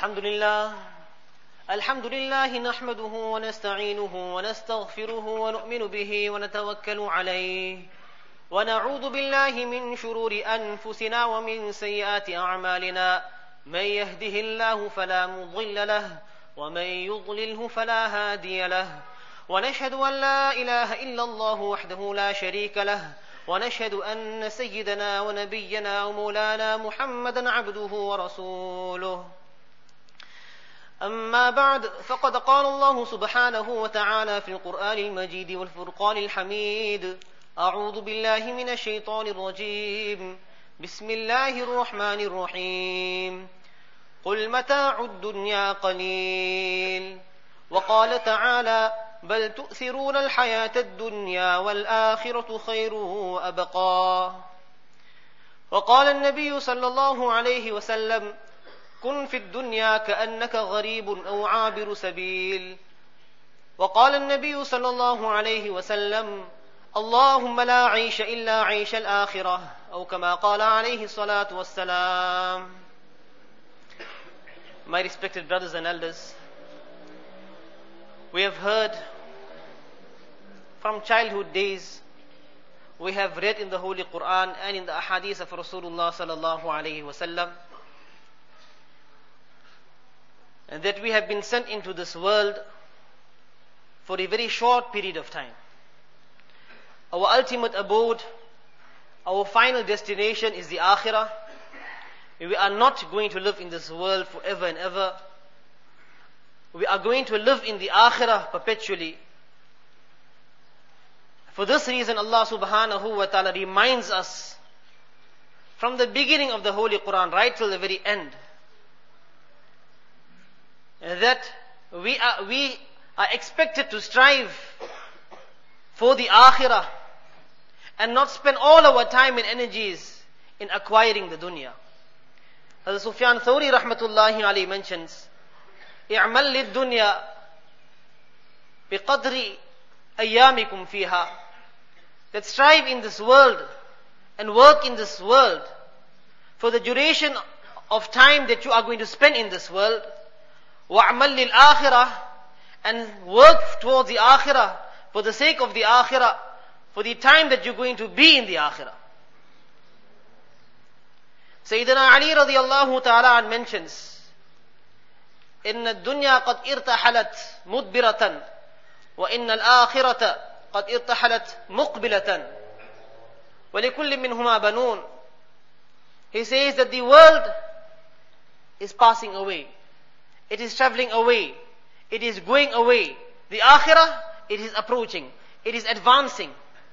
الحمد لله نحمده ونستعينه ونستغفره ونؤمن به ونتوكل عليه ونعوذ بالله من شرور أنفسنا ومن سيئات أعمالنا من يهده الله فلا مضل له ومن يضلله فلا هادي له ونشهد أن لا إله إلا الله وحده لا شريك له ونشهد أن سيدنا ونبينا ومولانا محمدا عبده ورسوله أما بعد فقد قال الله سبحانه وتعالى في القرآن المجيد والفرقان الحميد أعوذ بالله من الشيطان الرجيم بسم الله الرحمن الرحيم قل متاع الدنيا قليل وقال تعالى بل تؤثرون الحياة الدنيا والآخرة خير وأبقى وقال النبي صلى الله عليه وسلم كن في الدنيا كأنك غريب أو عابر سبيل وقال النبي صلى الله عليه وسلم اللهم لا عيش إلا عيش الآخرة أو كما قال عليه الصلاة والسلام. My respected brothers and elders, we have heard from childhood days, we have read in the Holy Quran and in the ahadith of Rasulullah sallallahu alayhi wasallam, and that we have been sent into this world for a very short period of time. Our ultimate abode, our final destination is the Akhirah. We are not going to live in this world forever and ever. We are going to live in the Akhirah perpetually. For this reason, Allah subhanahu wa ta'ala reminds us from the beginning of the Holy Quran right till the very end that we are expected to strive for the Akhirah and not spend all our time and energies in acquiring the dunya. As Sufyan Thawri rahmatullahi alayhi mentions, اعمل للدنيا بقدر أيامكم فيها, that strive in this world and work in this world for the duration of time that you are going to spend in this world. وَعْمَلْ لِلْآخِرَةِ, and work towards the Akhirah for the sake of the Akhirah, for the time that you're going to be in the Akhirah. Sayyidina Ali radiyallahu ta'ala mentions, إن الدنيا قد ارتحلت مدبرة وإن الآخرة قد ارتحلت مقبلة ولكل منهما بنون. He says that the world is passing away. It is traveling away. It is going away. The Akhirah, it is approaching. It is advancing.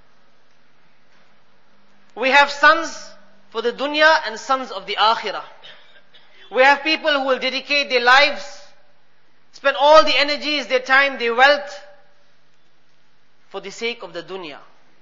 We have sons for the dunya and sons of the Akhirah. We have people who will dedicate their lives, spend all the energies, their time, their wealth for the sake of the dunya.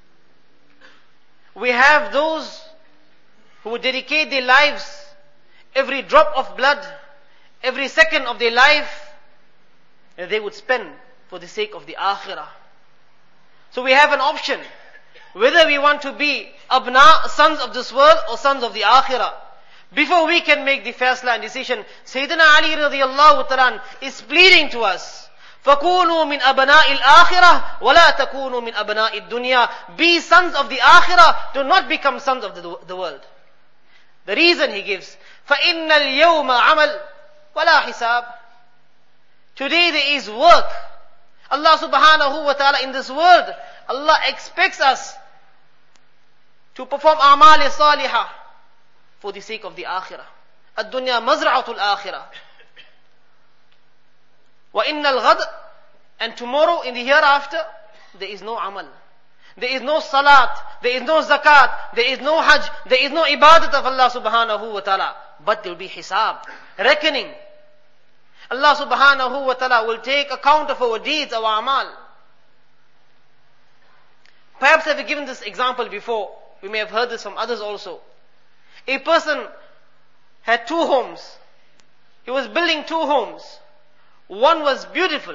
We have those who would dedicate their lives, every drop of blood, every second of their life, and they would spend for the sake of the Akhirah. So we have an option, whether we want to be abna, sons of this world, or sons of the Akhirah. Before we can make the faisla and decision, Sayyidina Ali radiyallahu ta'ala is pleading to us, فَكُونُوا مِنْ أَبْنَاءِ الْآخِرَةِ وَلَا تَكُونُوا مِنْ أَبْنَاءِ الدُّنْيَا. Be sons of the Akhirah, do not become sons of the world. The reason he gives, فَإِنَّ الْيَوْمَ عَمَلْ وَلَا حِسَابٍ. Today there is work. Allah subhanahu wa ta'ala in this world, Allah expects us to perform a'mal salihah for the sake of the Akhirah. Ad-dunya mazra'atul Akhirah. Wa innal ghad, and tomorrow in the hereafter, there is no amal. There is no salat, there is no zakat, there is no hajj, there is no ibadat of Allah subhanahu wa ta'ala. But there will be hisab, reckoning. Allah subhanahu wa ta'ala will take account of our deeds, our amal. Perhaps I've given this example before. We may have heard this from others also. A person had two homes. He was building two homes. One was beautiful.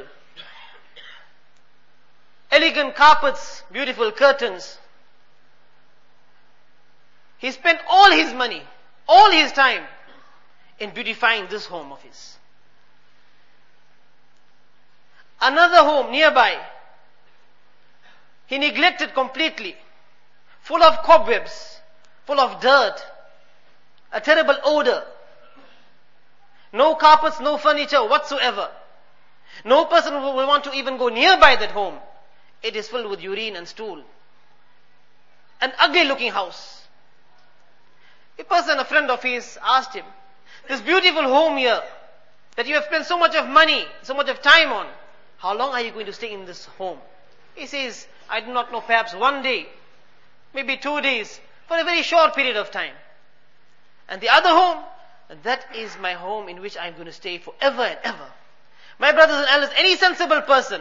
Elegant carpets, beautiful curtains. He spent all his money, all his time in beautifying this home of his. Another home nearby, he neglected completely, full of cobwebs, full of dirt, a terrible odor. No carpets, no furniture whatsoever. No person will want to even go nearby that home. It is filled with urine and stool. An ugly looking house. A person, a friend of his, asked him, this beautiful home here, that you have spent so much of money, so much of time on, how long are you going to stay in this home? He says, I do not know, perhaps 1 day, maybe 2 days, for a very short period of time. And the other home, that is my home in which I am going to stay forever and ever. My brothers and elders, any sensible person,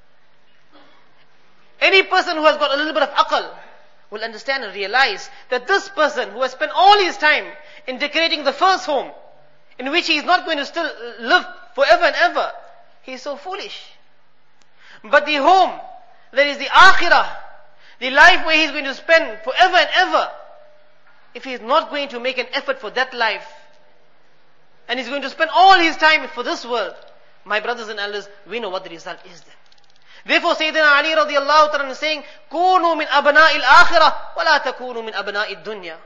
any person who has got a little bit of aql, will understand and realize that this person who has spent all his time in decorating the first home, in which he is not going to still live forever and ever, he is so foolish. But the home, that is the akhirah, the life where he is going to spend forever and ever, if he is not going to make an effort for that life, and he's going to spend all his time for this world, my brothers and elders, we know what the result is then. Therefore, Sayyidina Ali radiallahu ta'ala is saying, كونوا من أبناء الآخرة ولا تكونوا من أبناء الدنيا.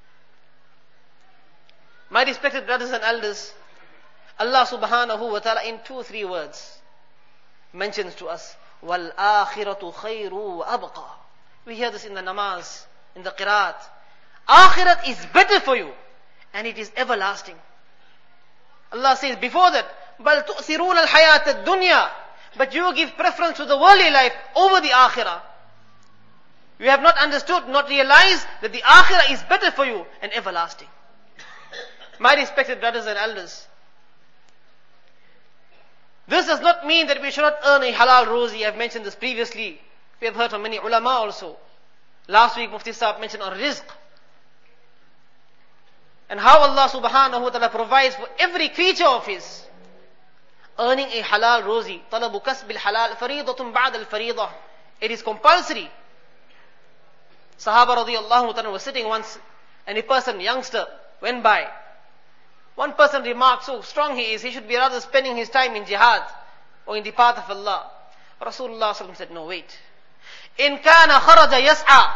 My respected brothers and elders, Allah subhanahu wa ta'ala in 2-3 words mentions to us, وَالْآخِرَةُ خَيْرُ وَأَبْقَى. We hear this in the namaz, in the qiraat. Akhirat is better for you, and it is everlasting. Allah says before that, بَلْ تُؤْثِرُونَ الْحَيَاةَ الدُّنْيَا. But you give preference to the worldly life over the akhirah. You have not understood, not realized that the akhirah is better for you and everlasting. My respected brothers and elders, this does not mean that we should not earn a halal rozi. I have mentioned this previously. We have heard from many ulama also. Last week Mufti Sahib mentioned on rizq, and how Allah subhanahu wa ta'ala provides for every creature of His. Earning a halal rozi, talabu kasbil halal, faridatun ba'd al-faridah. It is compulsory. Sahaba radiyallahu ta'ala was sitting once, and a person, youngster, went by. One person remarked, so strong he is, he should be rather spending his time in jihad, or in the path of Allah. Rasulullah sallallahu alaihi wasallam said, no, wait. In kana kharaja yas'a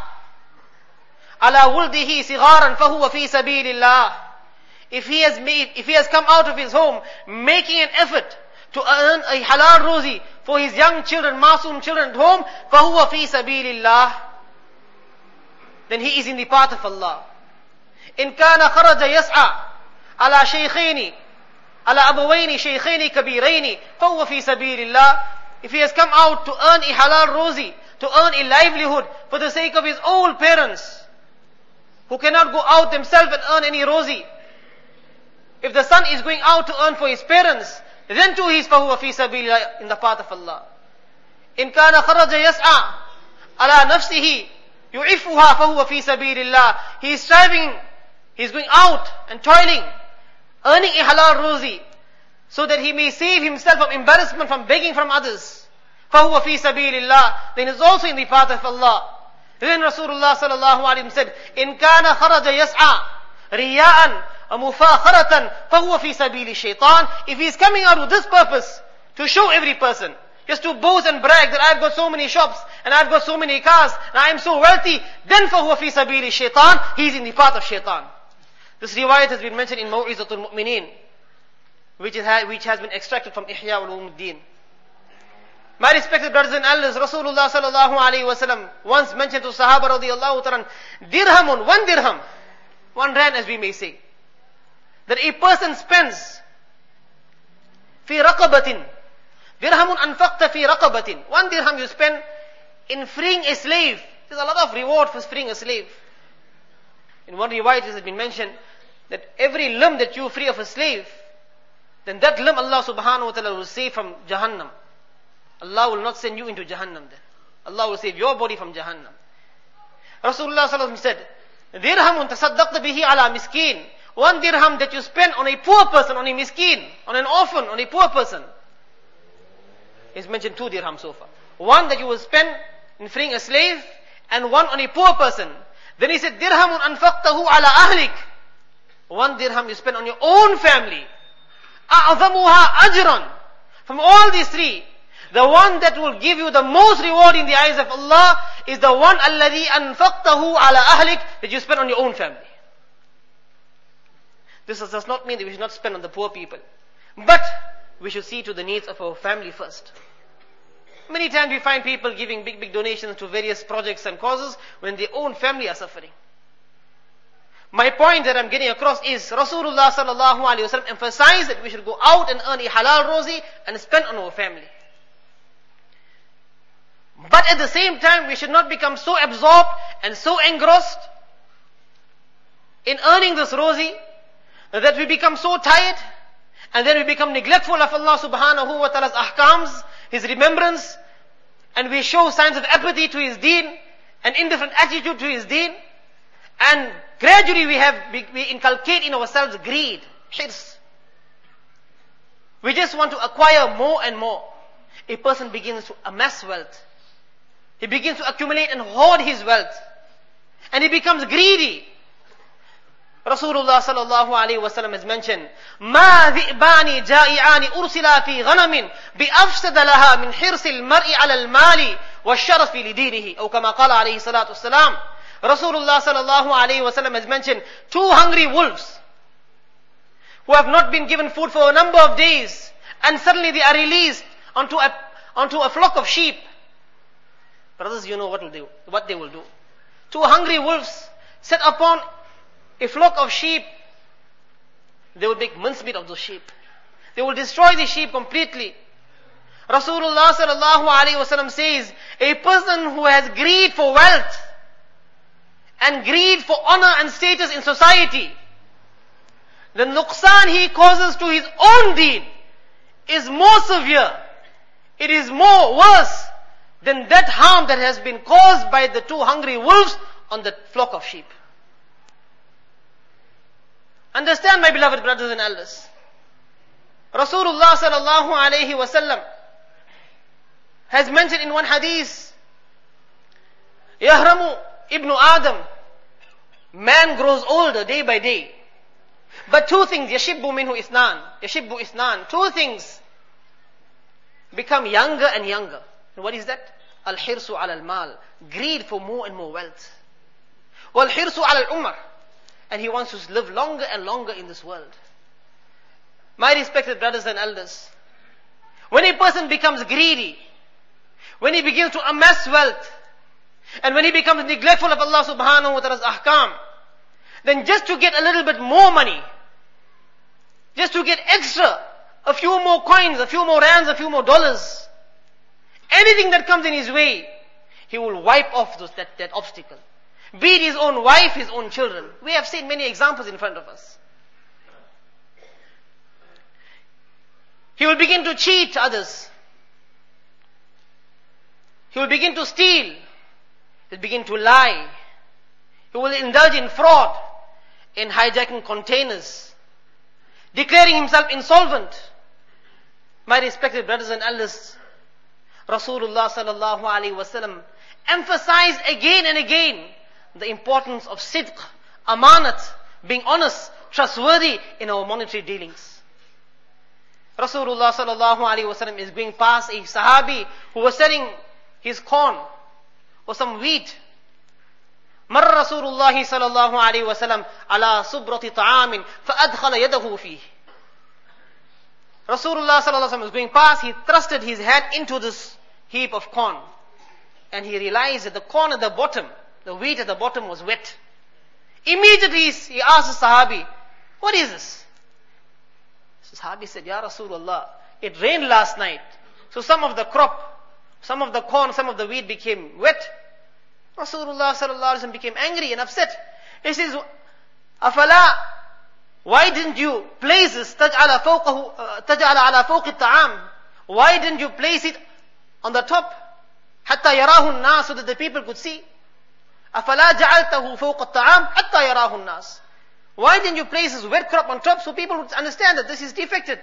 ala wuldihi sigharan fahuwa fi sabilillah. If he has come out of his home making an effort to earn a halal rozi for his young children, masoom children at home, fahuwa fi sabilillah, then he is in the path of Allah. In kana kharaja yas'a ala shaykhaini ala abawaini shaykhaini kabiraini fahuwa fi sabilillah. If he has come out to earn a halal rozi, to earn a livelihood for the sake of his old parents, who cannot go out themselves and earn any rozi. If the son is going out to earn for his parents, then too he is fahuwa fi sabilillah, in the path of Allah. In kana kharaja yas'a ala nafsihi yu'ifuha fahuwa fi sabilillah. He is striving, he is going out and toiling, earning a halal rozi, so that he may save himself from embarrassment, from begging from others. فَهُوَ فِي سَبِيلِ اللَّهِ. Then he is also in the path of Allah. Then Rasulullah sallallahu alaihi wasallam said, إِن كَانَ خَرَجَ يَسْعَى رِيَاءً وَمُفَاخَرَةً فَهُوَ فِي سَبِيلِ الشَّيْطَانِ. If he is coming out with this purpose, to show every person, just to boast and brag that I've got so many shops, and I've got so many cars, and I am so wealthy, then فَهُوَ فِي سَبِيلِ الشَّيْطَانِ. He is in the path of shaitan. This riwayat has been mentioned in Maw'izatul Mu'mineen, which has been extracted from Ihya Ulumuddin. My respected brothers and elders, Rasulullah sallallahu alaihi wasallam once mentioned to Sahaba radiyallahu ta'ala, dirhamun, 1 dirham, 1 rand as we may say, that a person spends fi raqabatin, dirhamun anfaqta fi raqabatin, 1 dirham you spend in freeing a slave. There's a lot of reward for freeing a slave. In one riwayat it has been mentioned that every limb that you free of a slave, then that limb Allah subhanahu wa ta'ala will save from Jahannam. Allah will not send you into Jahannam then. Allah will save your body from Jahannam. Rasulullah sallallahu alaihi wasallam said, dirhamun tasaddaqta bihi ala miskin. 1 dirham that you spend on a poor person, on a miskin, on an orphan, on a poor person. He's mentioned 2 dirham so far. 1 that you will spend in freeing a slave, and 1 on a poor person. Then he said, dirhamun anfaqtahu ala ahlik. 1 dirham you spend on your own family. A'zamuha ajran. From all these 3, The one that will give you the most reward in the eyes of Allah is the one الَّذِي أَنفَقْتَهُ عَلَى أَهْلِكَ, that you spend on your own family. This does not mean that we should not spend on the poor people. But we should see to the needs of our family first. Many times we find people giving big donations to various projects and causes when their own family are suffering. My point that I'm getting across is Rasulullah sallallahu alaihi wasallam emphasized that we should go out and earn a halal rozi and spend on our family. But at the same time, we should not become so absorbed and so engrossed in earning this rozi that we become so tired and then we become neglectful of Allah subhanahu wa ta'ala's ahkams, His remembrance, and we show signs of apathy to His deen and indifferent attitude to His deen, and gradually we inculcate in ourselves greed, hirs. We just want to acquire more and more. A person begins to amass wealth. He begins to accumulate and hoard his wealth. And he becomes greedy. Rasulullah sallallahu alayhi wa sallam has mentioned, مَا ذِئْبَانِ جَائِعَانِ أُرْسِلَا فِي غَنَمٍ بِأَفْسَدَ لَهَا مِنْ حِرْصِ الْمَرْءِ عَلَى الْمَالِ وَالشَّرَفِ لِدِينِهِ أو كما قال عليه الصلاة والسلام. Rasulullah sallallahu alayhi wa sallam has mentioned 2 hungry wolves who have not been given food for a number of days, and suddenly they are released onto a flock of sheep. Brothers, you know what they will do. 2 hungry wolves set upon a flock of sheep. They will make mincemeat of those sheep. They will destroy the sheep completely. Rasulullah sallallahu alaihi wasallam says, a person who has greed for wealth and greed for honor and status in society, the nuqsan he causes to his own deen is more severe. It is more worse than that harm that has been caused by the 2 hungry wolves on the flock of sheep. Understand, my beloved brothers and elders. Rasulullah sallallahu alayhi wasallam has mentioned in one hadith, Yahramu ibn Adam, man grows older day by day. But 2 things, yashibbu minhu isnan, 2 things become younger and younger. And what is that? Al-hirsu ala al-mal, greed for more and more wealth. Wal-hirsu ala al-umar, and he wants to live longer and longer in this world. My respected brothers and elders, when a person becomes greedy, when he begins to amass wealth, and when he becomes neglectful of Allah subhanahu wa ta'ala's ahkam, then just to get a little bit more money, just to get extra, a few more coins, a few more rands, a few more dollars, anything that comes in his way, he will wipe off that obstacle. Be it his own wife, his own children. We have seen many examples in front of us. He will begin to cheat others. He will begin to steal. He will begin to lie. He will indulge in fraud, in hijacking containers, declaring himself insolvent. My respected brothers and elders, Rasulullah sallallahu alaihi wasallam emphasized again and again the importance of sidq, amanat, being honest, trustworthy in our monetary dealings. Rasulullah sallallahu alaihi wasallam is going past a sahabi who was selling his corn or some wheat. مر رسول الله صلى الله عليه وسلم على صبرة طعام فأدخل يده فيه. Rasulullah sallallahu alaihi wasallam was going past, he thrusted his hand into this heap of corn, and he realized that the corn at the bottom, the wheat at the bottom was wet. Immediately he asked the Sahabi, what is this? The Sahabi said, Ya Rasulullah, it rained last night. So some of the crop, some of the corn, some of the wheat became wet. Rasulullah sallallahu alaihi wasallam became angry and upset. He says, Afala, why didn't you place this, taj'ala ala fawq al-ta'am? Why didn't you place it on the top? Hatta yarahu an-nas, so that the people could see. أَفَلَا جَعَلْتَهُ فَوْقَ الطَّعَامِ حَتَّى يَرَاهُ النَّاسِ. Why didn't you place this wet crop on top so people would understand that this is defected?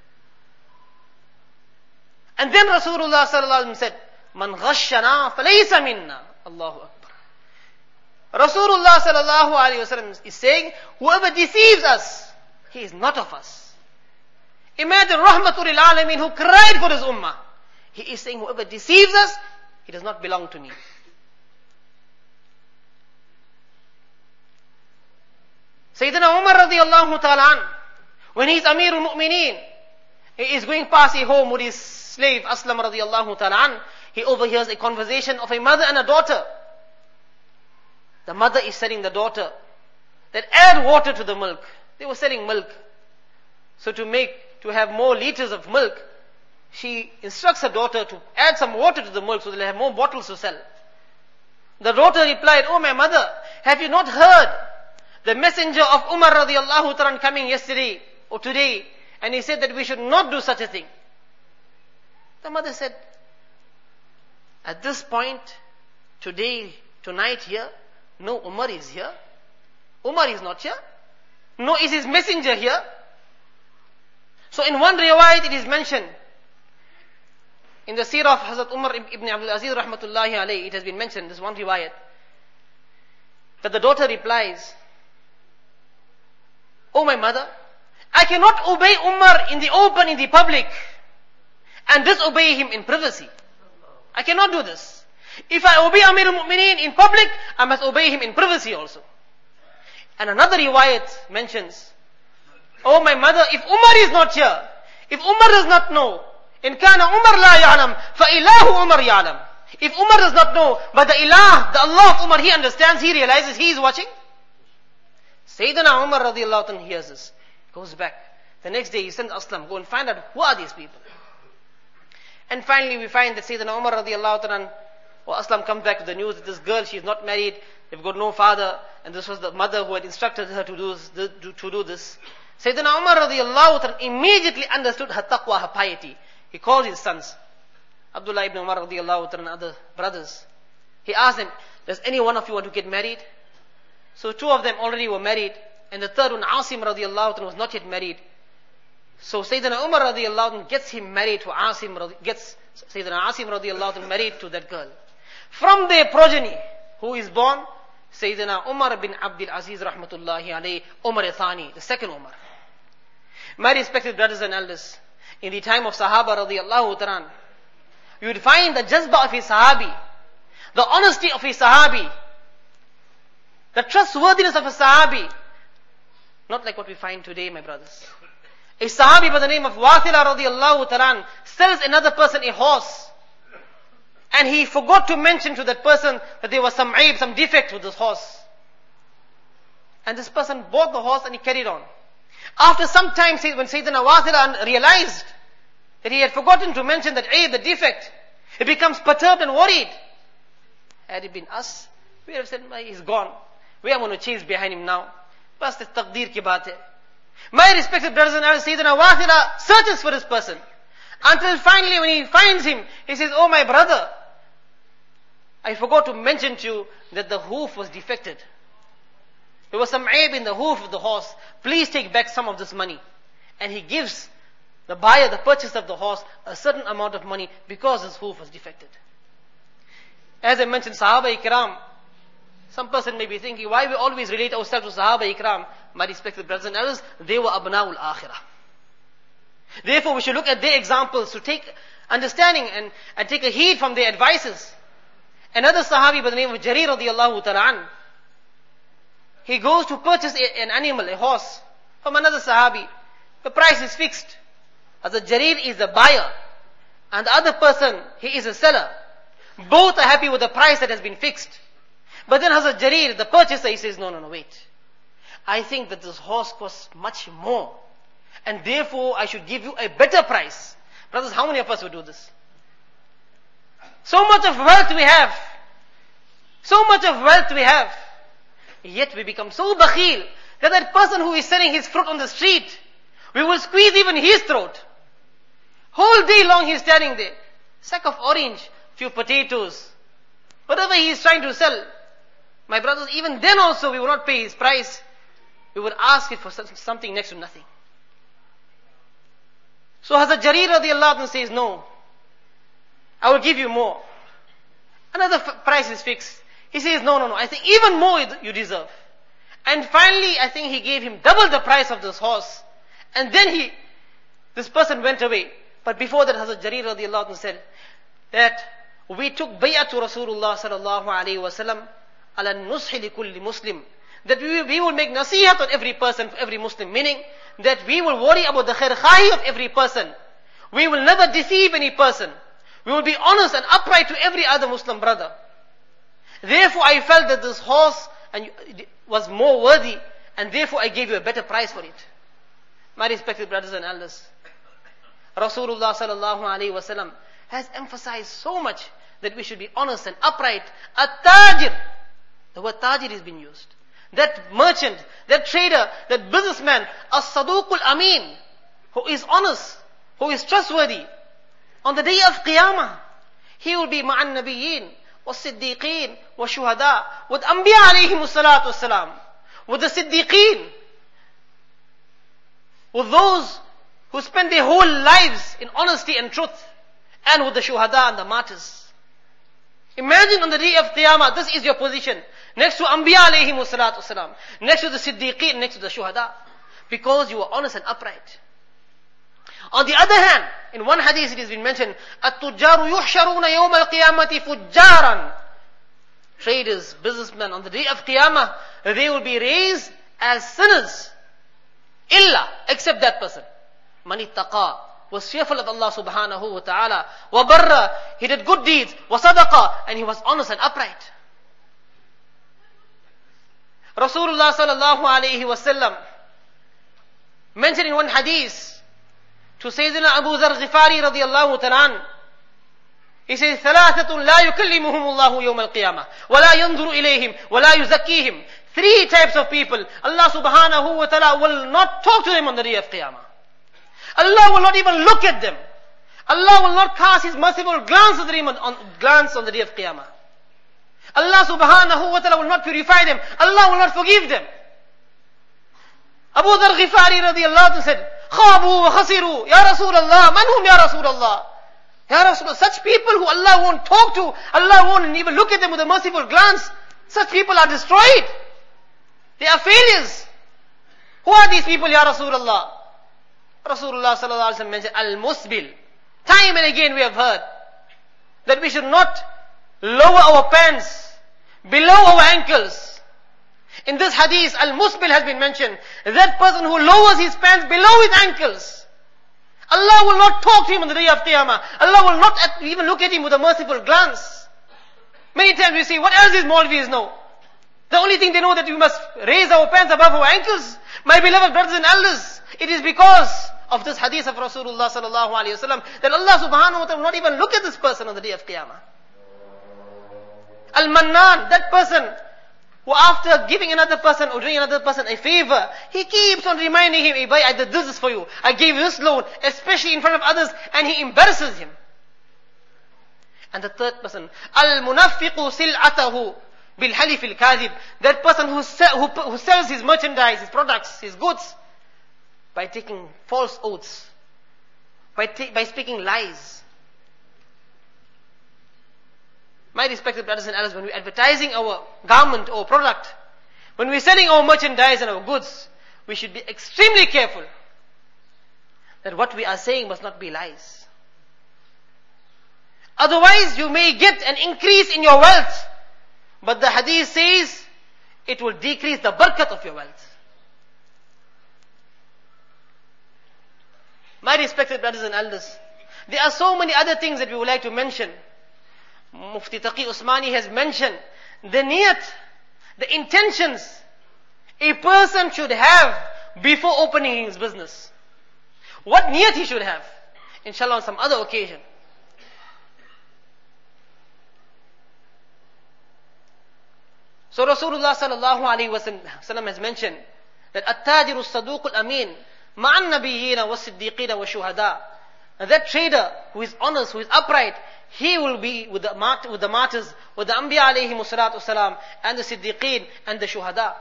And then Rasulullah sallallahu alaihi wasallam said, مَنْ غَشَّنَا فَلَيْسَ مِنَّا. Allahu Akbar. Rasulullah sallallahu alaihi wasallam is saying, whoever deceives us, he is not of us. Imagine Rahmatul Alameen who cried for his ummah. He is saying, whoever deceives us, he does not belong to me. Sayyidina Umar radiallahu ta'ala, when he is Amirul Mu'mineen, he is going past a home with his slave Aslam radiallahu ta'ala, he overhears a conversation of a mother and a daughter. The mother is telling the daughter that add water to the milk. They were selling milk. So to have more liters of milk, she instructs her daughter to add some water to the milk so they'll have more bottles to sell. The daughter replied, "Oh my mother, have you not heard the messenger of Umar radiallahu ta'ala coming yesterday or today, and he said that we should not do such a thing?" The mother said, "At this point, today, tonight here, no Umar is here. Umar is not here. No, is his messenger here?" So in one riwayat it is mentioned, in the seerah of Hazrat Umar ibn Abdul Aziz rahmatullahi alayhi, it has been mentioned, this one riwayat, that the daughter replies, "Oh my mother, I cannot obey Umar in the open, in the public, and disobey him in privacy. I cannot do this. If I obey Amir al-Mu'mineen in public, I must obey him in privacy also." And another riwayat mentions, "Oh my mother, if Umar is not here, if Umar does not know, in kana Umar la ya'lam, fa ilahu Umar ya'lam." If Umar does not know, but the ilah, the Allah of Umar, he understands, he realizes, he is watching. Sayyidina Umar radiallahu anhu hears this, goes back. The next day he sends Aslam, go and find out who are these people. And finally we find that Sayyidina Umar radiallahu anhu, or Aslam comes back with the news that this girl, she is not married, they've got no father, and this was the mother who had instructed her to do this. Sayyidina Umar radiallahu anhu immediately understood her taqwa, her piety. He called his sons, Abdullah ibn Umar radiallahu anhu and other brothers. He asked them, "Does any one of you want to get married?" So two of them already were married, and the third one, Asim radiallahu anhu, was not yet married. So Sayyidina Umar radiallahu anhu gets him married to gets Sayyidina Asim radiallahu anhu married to that girl. From their progeny, who is born? Sayyidina Umar bin Abdul Aziz rahmatullahi alayhi, Umar Thani, the second Umar. My respected brothers and elders, in the time of Sahaba radiallahu ta'ala, you would find the jazba of his Sahabi, the honesty of his Sahabi, the trustworthiness of a Sahabi, not like what we find today, my brothers. A Sahabi by the name of Wathila radiallahu ta'ala sells another person a horse, and he forgot to mention to that person that there was some aib, some defect with this horse. And this person bought the horse and he carried on. After some time, when Sayyidina Wathila realized that he had forgotten to mention that aib, the defect, he becomes perturbed and worried. Had it been us, we would have said, "He's gone. We are going to chase behind him now. Bas the taqdeer ki baat hai." My respected brothers and elders, Sayyidina Wathila searches for this person, until finally when he finds him, he says, "Oh my brother, I forgot to mention to you that the hoof was defected. There was some aib in the hoof of the horse. Please take back some of this money." And he gives the buyer, the purchaser of the horse, a certain amount of money because his hoof was defected. As I mentioned, Sahaba Ikram, some person may be thinking, why we always relate ourselves to Sahaba Ikram? My respected brothers and elders, they were Abna'ul Akhirah. Therefore we should look at their examples to take understanding and take a heed from their advices. Another Sahabi by the name of Jarir radiallahu ta'ala, he goes to purchase an animal, a horse, from another Sahabi. The price is fixed. Hazrat Jarir is the buyer, and the other person, he is a seller. Both are happy with the price that has been fixed. But then Hazrat Jarir, the purchaser, he says, no, wait. I think that this horse costs much more, and therefore I should give you a better price. Brothers, how many of us would do this? So much of wealth we have. So much of wealth we have. Yet we become so bakhil that person who is selling his fruit on the street, we will squeeze even his throat. Whole day long he is standing there. Sack of orange, few potatoes, whatever he is trying to sell. My brothers, even then also we will not pay his price. We would ask it for something next to nothing. So Hazrat Jarir radiallahu anhu says, "No, I will give you more." Another price is fixed. He says, no, I think even more you deserve. And finally, I think he gave him double the price of this horse. And then this person went away. But before that, Hazrat Jarir radiallahu anhu said that we took bay'at to Rasulullah sallallahu alayhi wa sallam ala nushi li kulli Muslim. That we will make nasihat on every person, every Muslim. Meaning that we will worry about the khair khahi of every person. We will never deceive any person. We will be honest and upright to every other Muslim brother. Therefore I felt that this horse was more worthy, and therefore I gave you a better price for it. My respected brothers and elders, Rasulullah sallallahu alayhi wasallam has emphasized so much that we should be honest and upright. At-tajir, the word tajir is being used. That merchant, that trader, that businessman, as-saduqul amin, who is honest, who is trustworthy, on the day of Qiyamah, he will be ma'an nabiyyin, was-siddiqeen, was-shuhada, with anbiya alayhimus salatu wassalam, with the siddiqeen, with those who spend their whole lives in honesty and truth, and with the shuhada and the martyrs. Imagine on the day of Qiyamah, this is your position, next to anbiya alayhimus salatu wassalam, next to the siddiqeen, next to the shuhada, because you were honest and upright. On the other hand, in one hadith it has been mentioned, At-tujjaru yuhsharuna yawm al-qiyamati fujjaran. Traders, businessmen, on the day of Qiyamah, they will be raised as sinners. Illa, except that person. Man ittaqa, was fearful of Allah subhanahu wa ta'ala. Wa barra, he did good deeds. Wa sadaqa, and he was honest and upright. Rasulullah sallallahu alayhi wa sallam mentioned in one hadith to Sayyidina Abu Dharr Ghifari radiyallahu ta'ala, he says, ثَلَاثَةٌ لَا يُكَلِّمُهُمُ اللَّهُ يَوْمَ الْقِيَامَةِ وَلَا يَنْظُرُ إِلَيْهِمْ وَلَا يُزَكِّيهِمْ. 3 types of people, Allah subhanahu wa ta'ala will not talk to them on the day of Qiyamah. Allah will not even look at them. Allah will not cast His merciful glance on the day of Qiyamah. Allah subhanahu wa ta'ala will not purify them. Allah will not forgive them. Abu Dharr Ghifari radiyallahu anhu said, خَابُوا وَخَسِرُوا Ya Rasulullah, man hum Ya Rasulullah? Ya Rasulullah, such people who Allah won't talk to, Allah won't even look at them with a merciful glance, such people are destroyed. They are failures. Who are these people, Ya Rasulullah? Rasulullah sallallahu alaihi wasallam mentioned al-musbil. Time and again we have heard that we should not lower our pants below our ankles. In this hadith, al-musbil has been mentioned. That person who lowers his pants below his ankles, Allah will not talk to him on the day of Qiyamah. Allah will not even look at him with a merciful glance. Many times we say, what else is Maulvis know? The only thing they know that we must raise our pants above our ankles. My beloved brothers and elders, it is because of this hadith of Rasulullah sallallahu alayhi wa sallam that Allah subhanahu wa ta'ala will not even look at this person on the day of Qiyamah. Al-Mannan, that person who after giving another person or doing another person a favor, he keeps on reminding him, hey boy, I did this for you, I gave you this loan, especially in front of others, and he embarrasses him. And the third person, Al-Munafiqu sil'atahu bil-halif al-kadhib, that person who sells his merchandise, his products, his goods, by taking false oaths, by speaking lies. My respected brothers and elders, when we're advertising our garment or product, when we're selling our merchandise and our goods, we should be extremely careful that what we are saying must not be lies. Otherwise, you may get an increase in your wealth, but the hadith says it will decrease the barakat of your wealth. My respected brothers and elders, there are so many other things that we would like to mention. Mufti Taqi Usmani has mentioned the niyat, the intentions a person should have before opening his business. What niyat he should have. Inshallah on some other occasion. So Rasulullah sallallahu alayhi wa sallam has mentioned that At-tajiru as-saduq al-amin ma'an nabiyyina was-siddiqina wa-shuhada. And that trader who is honest, who is upright, he will be with the martyrs, with the anbiya alayhimu salatu wasalam, and the siddiqeen and the shuhada.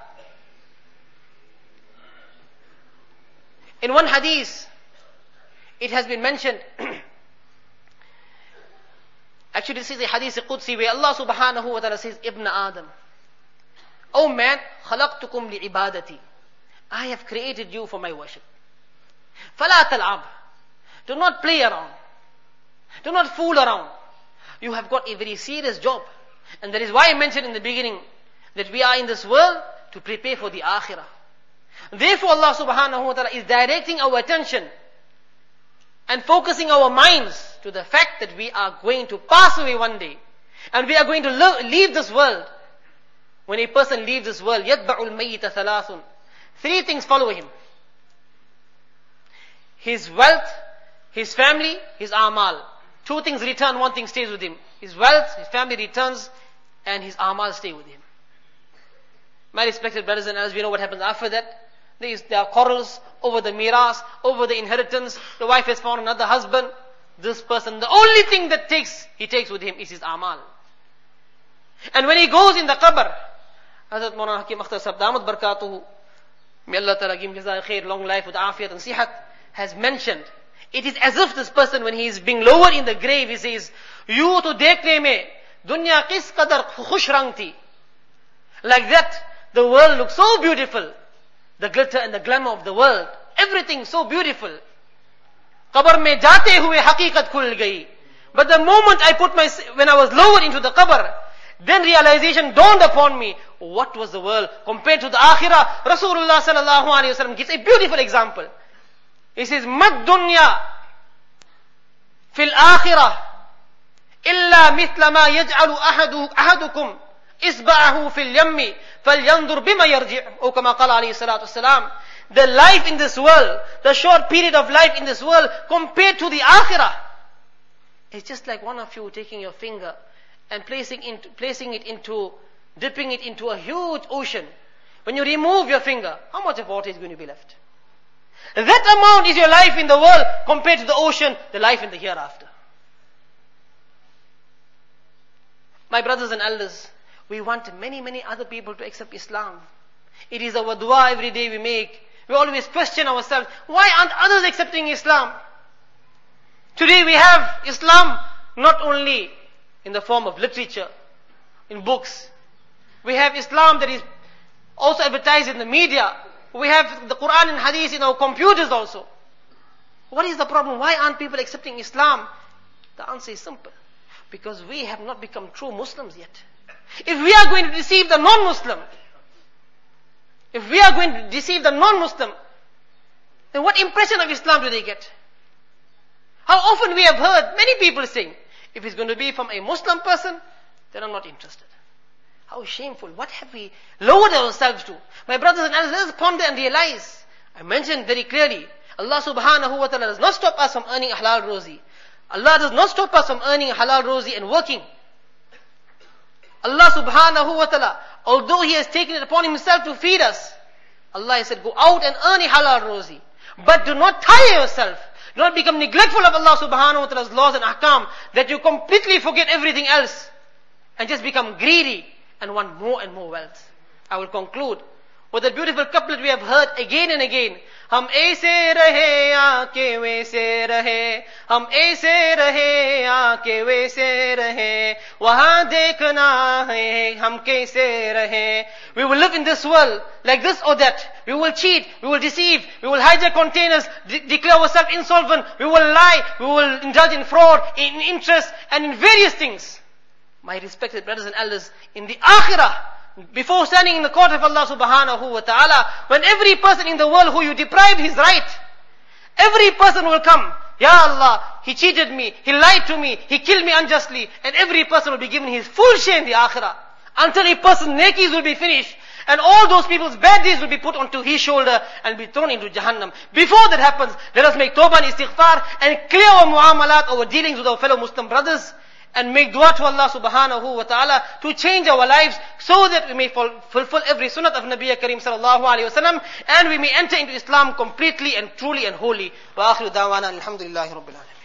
In one hadith, it has been mentioned, actually this is a hadith Qudsi where Allah subhanahu wa ta'ala says, Ibn Adam, O man, khalaqtukum li ibadati. I have created you for my worship. فَلَا تَلْعَبْ. Do not play around. Do not fool around. You have got a very serious job. And that is why I mentioned in the beginning that we are in this world to prepare for the akhirah. Therefore Allah subhanahu wa ta'ala is directing our attention and focusing our minds to the fact that we are going to pass away one day. And we are going to leave this world. When a person leaves this world, يَتْبَعُ الْمَيِّتَ ثَلَاثٌ. 3 things follow him. His wealth, his family, his amal. 2 things return, 1 thing stays with him. His wealth, his family returns, and his amal stay with him. My respected brothers and sisters, we know what happens after that. There are quarrels over the miras, over the inheritance. The wife has found another husband. This person, the only thing that he takes with him is his amal. And when he goes in the qabr, Hazrat Maulana Hakim Akhtar Sahib Damat Barakatuhu, may Allah Ta'ala give him jazaa khair, long life with afiyat and sihat, has mentioned, it is as if this person, when he is being lowered in the grave, he says, "You to dekhne mein, dunya kis qadar khush rang thi." Like that, the world looks so beautiful. The glitter and the glamour of the world. Everything so beautiful. Qabr mein jaate hue haqiqat khul gayi. But the moment when I was lowered into the qabr, then realization dawned upon me. What was the world compared to the akhirah? Rasulullah sallallahu alaihi wasallam gives a beautiful example. He says, "Mad dunya fil akhirah illa mithla ma yaj'alu ahadukum isba'ahu fil yammi falyanzur bima yarji'." Or kama qala alayhi salatu wassalam. The life in this world, the short period of life in this world compared to the akhirah, it's just like one of you taking your finger and dipping it into a huge ocean. When you remove your finger, how much of water is going to be left? That amount is your life in the world compared to the ocean, the life in the hereafter. My brothers and elders, we want many other people to accept Islam. It is our dua every day we make. We always question ourselves, why aren't others accepting Islam? Today we have Islam not only in the form of literature, in books. We have Islam that is also advertised in the media. We have the Quran and Hadith in our computers also. What is the problem? Why aren't people accepting Islam? The answer is simple. Because we have not become true Muslims yet. If we are going to deceive the non-Muslim, then what impression of Islam do they get? How often we have heard many people saying, if it's going to be from a Muslim person, then I'm not interested. How shameful. What have we lowered ourselves to? My brothers and sisters, let us ponder and realize. I mentioned very clearly, Allah subhanahu wa ta'ala does not stop us from earning a halal rozi. Allah does not stop us from earning a halal rozi and working. Allah subhanahu wa ta'ala, although He has taken it upon Himself to feed us, Allah has said, go out and earn a halal rozi. But do not tire yourself. Do not become neglectful of Allah subhanahu wa ta'ala's laws and ahkam, that you completely forget everything else and just become greedy and want more and more wealth. I will conclude with a beautiful couplet we have heard again and again. Hum aise rahe aake waise rahe, hum aise rahe aake waise rahe, wahan dekhna hai hum kaise rahe. We will live in this world like this or that. We will cheat, we will deceive, we will hijack containers, declare ourselves insolvent, we will lie, we will indulge in fraud, in interest and in various things. My respected brothers and elders, in the akhirah, before standing in the court of Allah subhanahu wa ta'ala, when every person in the world who you deprived his right, every person will come, Ya Allah, he cheated me, he lied to me, he killed me unjustly, and every person will be given his full share in the akhirah, until a person's nekis will be finished, and all those people's bad deeds will be put onto his shoulder and be thrown into Jahannam. Before that happens, let us make tawbah and istighfar and clear our muamalat, our dealings with our fellow Muslim brothers, and make dua to Allah subhanahu wa ta'ala to change our lives so that we may fulfill every sunnah of Nabi Kareem sallallahu alayhi wa sallam, and we may enter into Islam completely and truly and wholly. Wa akhiru da'wana alhamdulillahi rabbil alamin.